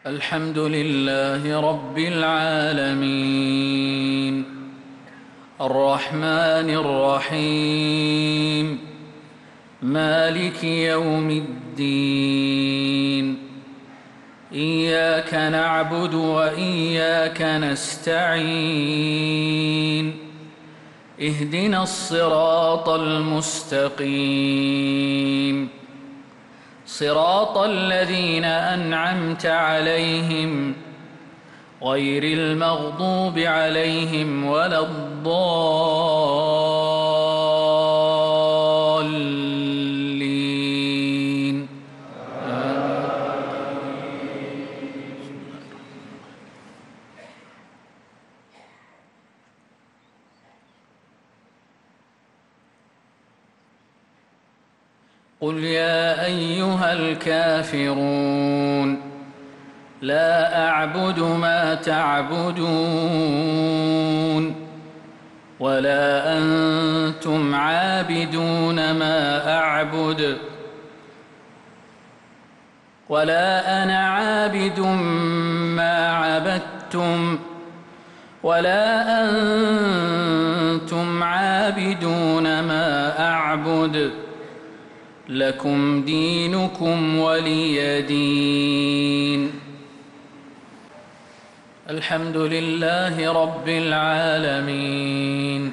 الحمد لله رب العالمين الرحمن الرحيم مالك يوم الدين إياك نعبد وإياك نستعين اهدنا الصراط المستقيم صراط الذين أنعمت عليهم غير المغضوب عليهم ولا الضالين قل يا أيها الكافرون لا أعبد ما تعبدون ولا أنتم عابدون ما أعبد ولا أنا عابد ما عبدتم ولا أنتم عابدون ما أعبد لكم دينكم ولي دين. الحمد لله رب العالمين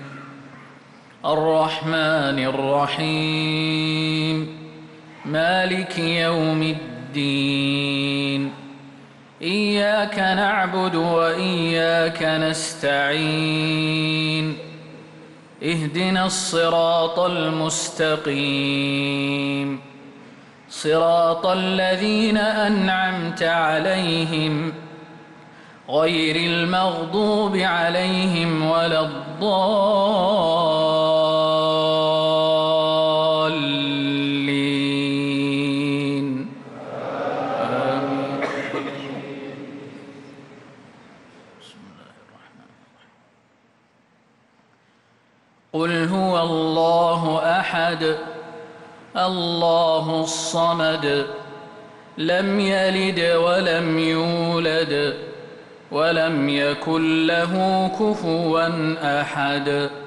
الرحمن الرحيم مالك يوم الدين إياك نعبد وإياك نستعين اهدنا الصراط المستقيم صراط الذين أنعمت عليهم غير المغضوب عليهم ولا الضالين آمين. قل هو الله أحد الله الصمد لم يلد ولم يولد ولم يكن له كفوا أحد.